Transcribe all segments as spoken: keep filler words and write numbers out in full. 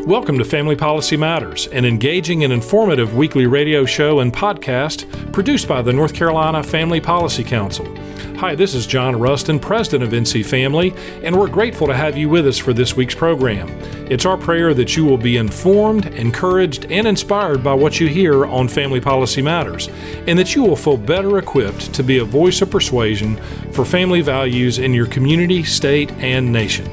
Welcome to Family Policy Matters, an engaging and informative weekly radio show and podcast produced by the North Carolina Family Policy Council. Hi, this is John Rustin, president of N C Family, and we're grateful to have you with us for this week's program. It's our prayer that you will be informed, encouraged, and inspired by what you hear on Family Policy Matters, and that you will feel better equipped to be a voice of persuasion for family values in your community, state, and nation.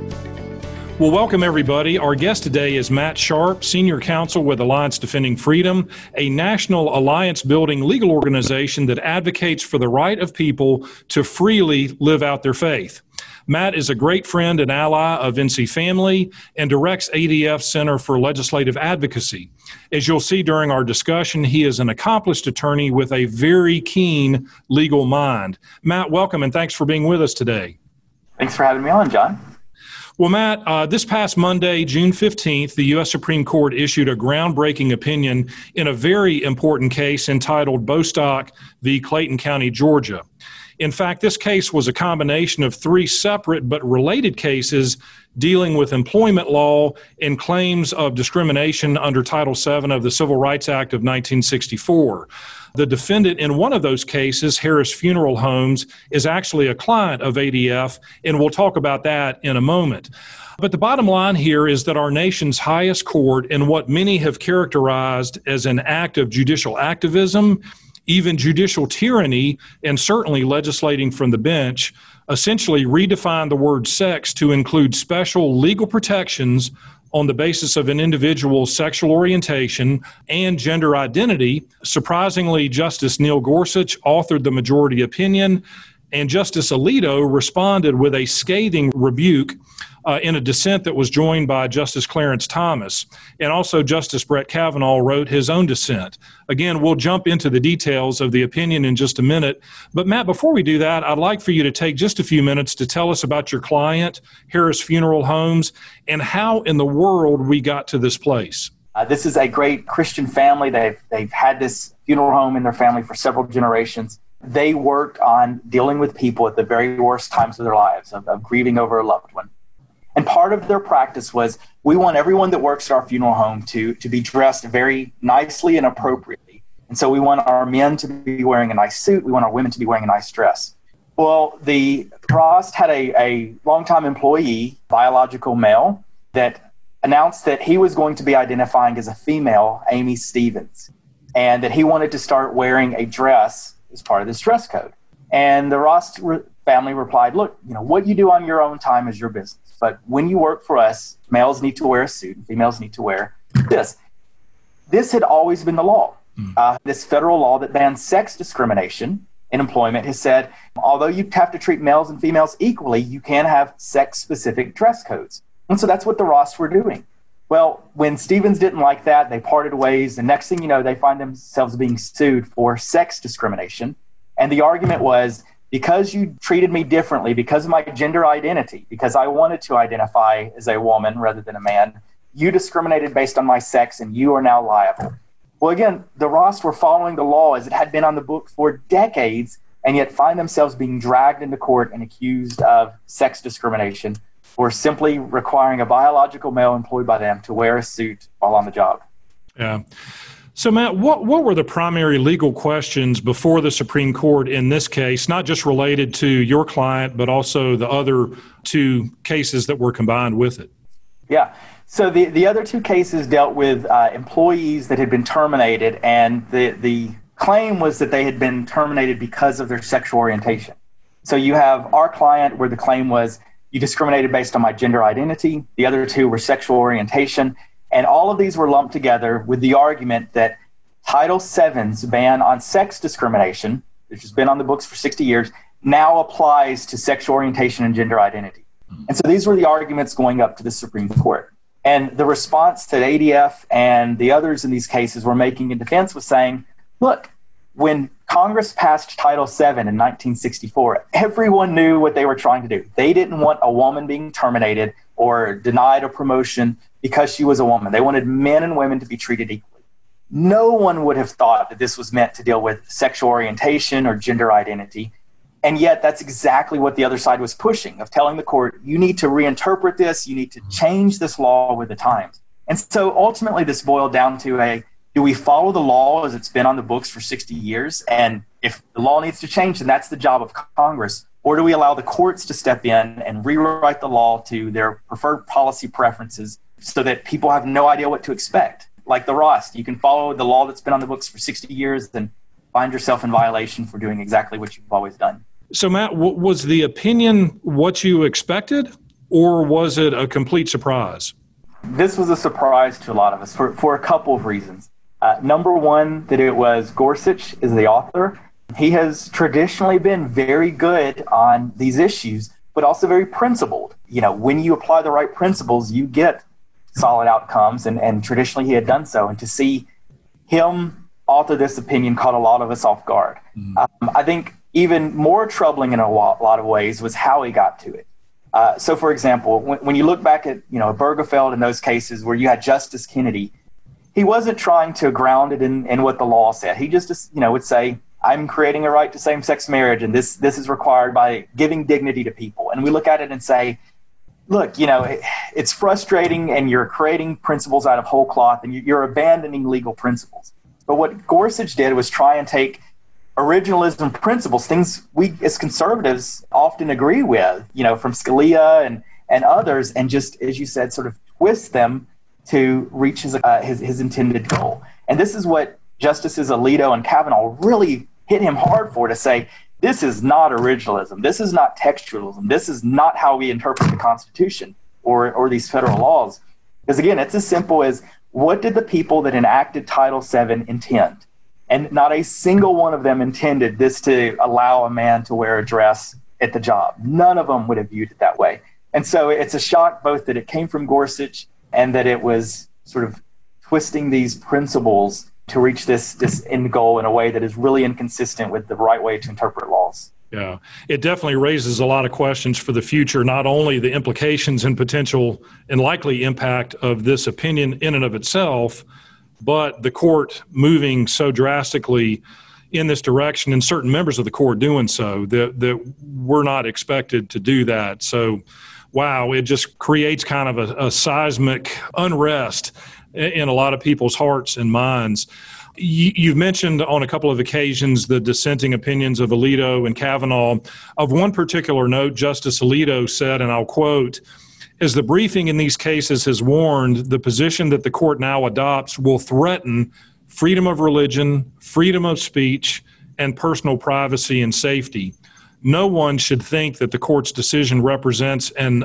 Well, welcome everybody. Our guest today is Matt Sharp, Senior Counsel with Alliance Defending Freedom, a national alliance-building legal organization that advocates for the right of people to freely live out their faith. Matt is a great friend and ally of N C Family and directs A D F Center for Legislative Advocacy. As you'll see during our discussion, he is an accomplished attorney with a very keen legal mind. Matt, welcome and thanks for being with us today. Thanks for having me on, John. Well, Matt, uh, this past Monday, June fifteenth, the U S Supreme Court issued a groundbreaking opinion in a very important case entitled Bostock v. Clayton County, Georgia. In fact, this case was a combination of three separate but related cases dealing with employment law and claims of discrimination under Title seven of the Civil Rights Act of nineteen sixty-four. The defendant in one of those cases, Harris Funeral Homes, is actually a client of A D F, and we'll talk about that in a moment. But the bottom line here is that our nation's highest court, in what many have characterized as an act of judicial activism, even judicial tyranny, and certainly legislating from the bench, essentially redefined the word sex to include special legal protections on the basis of an individual's sexual orientation and gender identity. Surprisingly, Justice Neil Gorsuch authored the majority opinion, and Justice Alito responded with a scathing rebuke uh, in a dissent that was joined by Justice Clarence Thomas. And also Justice Brett Kavanaugh wrote his own dissent. Again, we'll jump into the details of the opinion in just a minute. But Matt, before we do that, I'd like for you to take just a few minutes to tell us about your client, Harris Funeral Homes, and how in the world we got to this place. Uh, this is a great Christian family. They've, they've had this funeral home in their family for several generations. They worked on dealing with people at the very worst times of their lives, of, of grieving over a loved one. And part of their practice was, we want everyone that works at our funeral home to, to be dressed very nicely and appropriately. And so we want our men to be wearing a nice suit. We want our women to be wearing a nice dress. Well, the Frost had a, a longtime employee, biological male, that announced that he was going to be identifying as a female, Amy Stevens, and that he wanted to start wearing a dress as part of this dress code. And the Ross re- family replied, look, you know, what you do on your own time is your business. But when you work for us, males need to wear a suit and females need to wear this. This had always been the law. Mm. Uh, this federal law that bans sex discrimination in employment has said, although you have to treat males and females equally, you can have sex-specific dress codes. And so that's what the Ross were doing. Well, when Stevens didn't like that, they parted ways. The next thing you know, they find themselves being sued for sex discrimination. And the argument was, because you treated me differently, because of my gender identity, because I wanted to identify as a woman rather than a man, you discriminated based on my sex and you are now liable. Well, again, the Ross were following the law as it had been on the book for decades, and yet find themselves being dragged into court and accused of sex discrimination for simply requiring a biological male employed by them to wear a suit while on the job. Yeah. So, Matt, what, what were the primary legal questions before the Supreme Court in this case, not just related to your client, but also the other two cases that were combined with it? Yeah. So the, the other two cases dealt with uh, employees that had been terminated, and the, the claim was that they had been terminated because of their sexual orientation. So you have our client where the claim was, you discriminated based on my gender identity. The other two were sexual orientation. And all of these were lumped together with the argument that Title seven's ban on sex discrimination, which has been on the books for sixty years, now applies to sexual orientation and gender identity. And so these were the arguments going up to the Supreme Court. And the response that A D F and the others in these cases were making in defense was saying, look, when Congress passed Title seven in nineteen sixty-four, everyone knew what they were trying to do. They didn't want a woman being terminated or denied a promotion because she was a woman. They wanted men and women to be treated equally. No one would have thought that this was meant to deal with sexual orientation or gender identity. And yet that's exactly what the other side was pushing, of telling the court, you need to reinterpret this, you need to change this law with the times. And so ultimately this boiled down to a, do we follow the law as it's been on the books for sixty years? And if the law needs to change, then that's the job of Congress. Or do we allow the courts to step in and rewrite the law to their preferred policy preferences so that people have no idea what to expect? Like the Ross, you can follow the law that's been on the books for sixty years and find yourself in violation for doing exactly what you've always done. So, Matt, w- was the opinion what you expected, or was it a complete surprise? This was a surprise to a lot of us for, for a couple of reasons. Uh, number one, that it was Gorsuch is the author. He has traditionally been very good on these issues, but also very principled. You know, when you apply the right principles, you get solid outcomes, and, and traditionally he had done so. And to see him author this opinion caught a lot of us off guard. Mm-hmm. Um, I think even more troubling in a lot of ways was how he got to it. Uh, so, for example, when, when you look back at, you know, Obergefell and those cases where you had Justice Kennedy, he wasn't trying to ground it in, in what the law said. He just, you know, would say, I'm creating a right to same-sex marriage, and this this is required by giving dignity to people. And we look at it and say, look, you know, it, it's frustrating, and you're creating principles out of whole cloth, and you're abandoning legal principles. But what Gorsuch did was try and take originalism principles, things we as conservatives often agree with, you know, from Scalia and, and others, and just, as you said, sort of twist them to reach his, uh, his his intended goal. And this is what Justices Alito and Kavanaugh really hit him hard for, to say, this is not originalism, this is not textualism, this is not how we interpret the Constitution or, or these federal laws. Because again, it's as simple as, what did the people that enacted Title seven intend? And not a single one of them intended this to allow a man to wear a dress at the job. None of them would have viewed it that way. And so it's a shock both that it came from Gorsuch and that it was sort of twisting these principles to reach this this end goal in a way that is really inconsistent with the right way to interpret laws. Yeah, it definitely raises a lot of questions for the future, not only the implications and potential and likely impact of this opinion in and of itself, but the court moving so drastically in this direction and certain members of the court doing so that, that we're not expected to do that. So, wow, it just creates kind of a, a seismic unrest in a lot of people's hearts and minds. You, you've mentioned on a couple of occasions the dissenting opinions of Alito and Kavanaugh. Of one particular note, Justice Alito said, and I'll quote, "As the briefing in these cases has warned, the position that the court now adopts will threaten freedom of religion, freedom of speech, and personal privacy and safety. No one should think that the court's decision represents an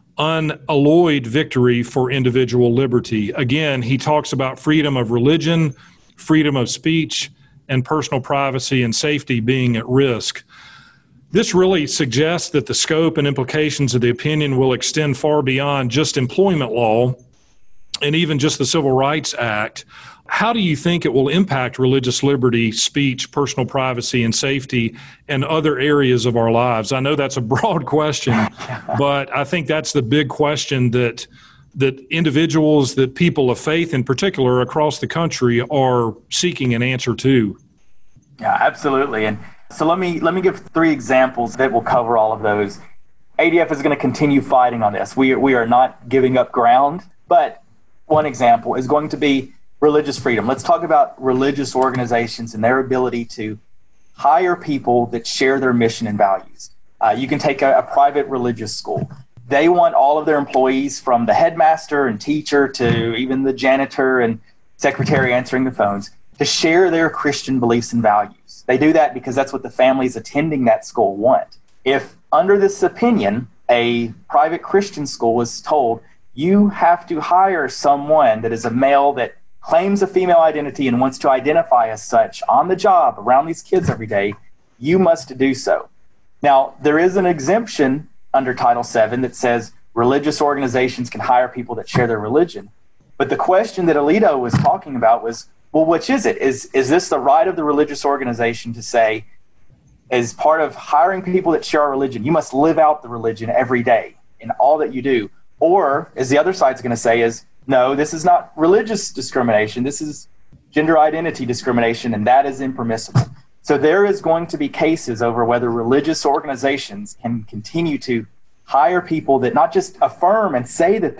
unalloyed victory for individual liberty." Again, he talks about freedom of religion, freedom of speech, and personal privacy and safety being at risk. This really suggests that the scope and implications of the opinion will extend far beyond just employment law and even just the Civil Rights Act. How do you think it will impact religious liberty, speech, personal privacy, and safety, and other areas of our lives? I know that's a broad question, but I think that's the big question that that individuals, that people of faith in particular across the country are seeking an answer to. Yeah, absolutely. And so let me let me give three examples that will cover all of those. A D F is going to continue fighting on this. We, we are not giving up ground, but one example is going to be religious freedom. Let's talk about religious organizations and their ability to hire people that share their mission and values. Uh, you can take a, a private religious school. They want all of their employees, from the headmaster and teacher to even the janitor and secretary answering the phones, to share their Christian beliefs and values. They do that because that's what the families attending that school want. If under this opinion, a private Christian school was told, you have to hire someone that is a male that claims a female identity and wants to identify as such on the job around these kids every day, you must do so. Now, there is an exemption under Title seven that says religious organizations can hire people that share their religion. But the question that Alito was talking about was, well, which is it? Is, is this the right of the religious organization to say, as part of hiring people that share our religion, you must live out the religion every day in all that you do? Or, as the other side's going to say, is, no, this is not religious discrimination. This is gender identity discrimination, and that is impermissible. So there is going to be cases over whether religious organizations can continue to hire people that not just affirm and say that they're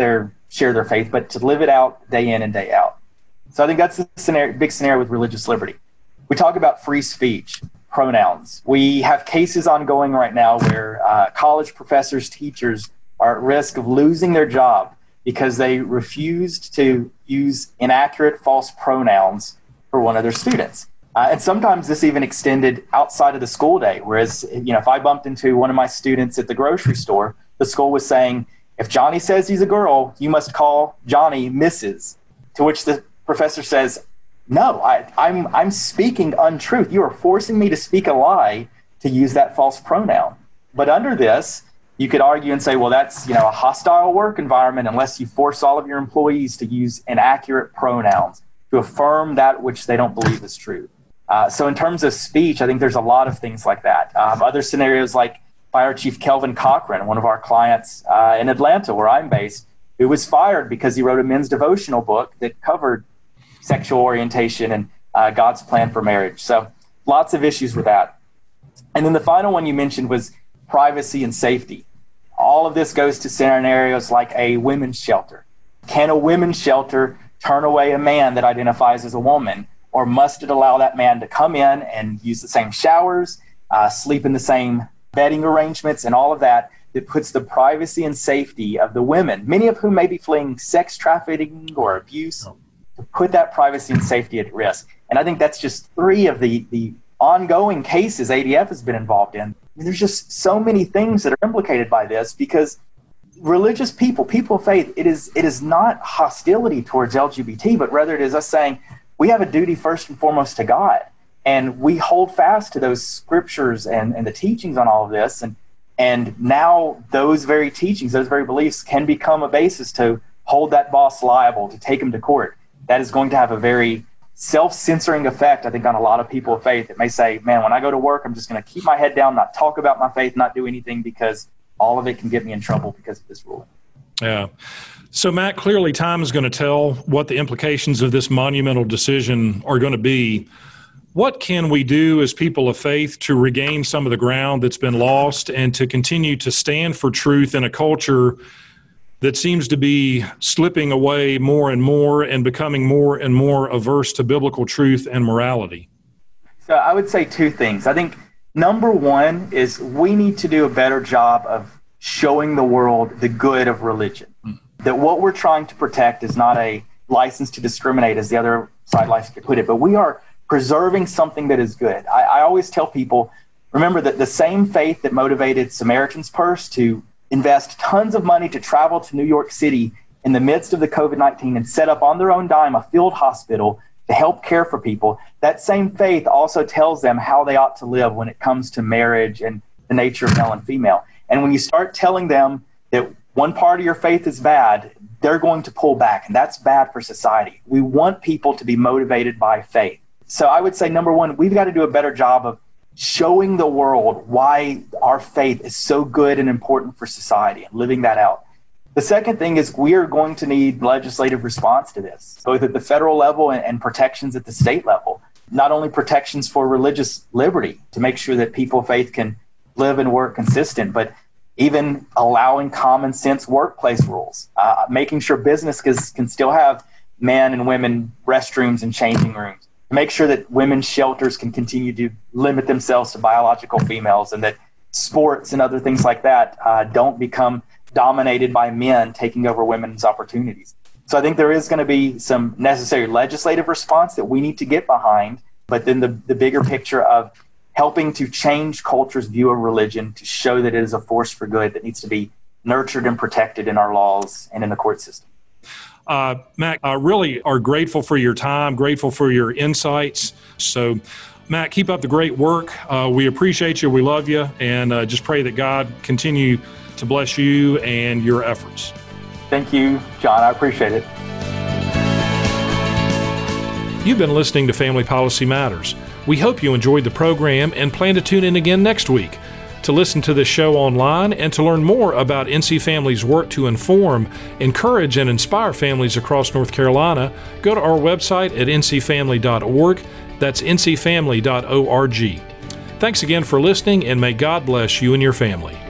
share their faith, but to live it out day in and day out. So I think that's the scenario, big scenario with religious liberty. We talk about free speech, pronouns. We have cases ongoing right now where uh, college professors, teachers are at risk of losing their job because they refused to use inaccurate, false pronouns for one of their students. Uh, and sometimes this even extended outside of the school day, whereas, you know, if I bumped into one of my students at the grocery store, the school was saying, if Johnny says he's a girl, you must call Johnny Missus To which the professor says, no, I, I'm, I'm speaking untruth. You are forcing me to speak a lie to use that false pronoun. But under this, you could argue and say, well, that's, you know, a hostile work environment unless you force all of your employees to use inaccurate pronouns to affirm that which they don't believe is true. Uh, so in terms of speech, I think there's a lot of things like that. Um, other scenarios like Fire Chief Kelvin Cochran, one of our clients uh, in Atlanta, where I'm based, who was fired because he wrote a men's devotional book that covered sexual orientation and uh, God's plan for marriage. So lots of issues with that. And then the final one you mentioned was privacy and safety. All of this goes to scenarios like a women's shelter. Can a women's shelter turn away a man that identifies as a woman, or must it allow that man to come in and use the same showers, uh, sleep in the same bedding arrangements, and all of that that puts the privacy and safety of the women, many of whom may be fleeing sex trafficking or abuse, to put that privacy and safety at risk. And I think that's just three of the, the ongoing cases A D F has been involved in. I mean, there's just so many things that are implicated by this because religious people, people of faith, it is it is not hostility towards L G B T, but rather it is us saying we have a duty first and foremost to God. And we hold fast to those scriptures and, and the teachings on all of this. And, and now those very teachings, those very beliefs can become a basis to hold that boss liable, to take him to court. That is going to have a very self-censoring effect, I think, on a lot of people of faith. It may say, man, when I go to work, I'm just going to keep my head down, not talk about my faith, not do anything, because all of it can get me in trouble because of this ruling. Yeah. So, Matt, clearly time is going to tell what the implications of this monumental decision are going to be. What can we do as people of faith to regain some of the ground that's been lost and to continue to stand for truth in a culture that seems to be slipping away more and more and becoming more and more averse to biblical truth and morality? So I would say two things. I think number one is we need to do a better job of showing the world the good of religion. Mm. That what we're trying to protect is not a license to discriminate, as the other side likes to put it, but we are preserving something that is good. I, I always tell people, remember that the same faith that motivated Samaritan's Purse to invest tons of money to travel to New York City in the midst of the covid nineteen and set up on their own dime a field hospital to help care for people, that same faith also tells them how they ought to live when it comes to marriage and the nature of male and female. And when you start telling them that one part of your faith is bad, they're going to pull back, and that's bad for society. We want people to be motivated by faith. So I would say, number one, we've got to do a better job of showing the world why our faith is so good and important for society and living that out. The second thing is we are going to need legislative response to this, both at the federal level and, and protections at the state level. Not only protections for religious liberty to make sure that people of faith can live and work consistent, but even allowing common sense workplace rules, uh, making sure businesses can still have men and women restrooms and changing rooms. Make sure that women's shelters can continue to limit themselves to biological females, and that sports and other things like that uh, don't become dominated by men taking over women's opportunities. So I think there is going to be some necessary legislative response that we need to get behind, but then the, the bigger picture of helping to change culture's view of religion to show that it is a force for good that needs to be nurtured and protected in our laws and in the court system. Uh, Matt, I really are grateful for your time, grateful for your insights. So, Matt, keep up the great work. Uh, we appreciate you. We love you. And uh, just pray that God continue to bless you and your efforts. Thank you, John. I appreciate it. You've been listening to Family Policy Matters. We hope you enjoyed the program and plan to tune in again next week. To listen to this show online and to learn more about N C Family's work to inform, encourage, and inspire families across North Carolina, go to our website at n c family dot org. That's n c family dot org. Thanks again for listening, and may God bless you and your family.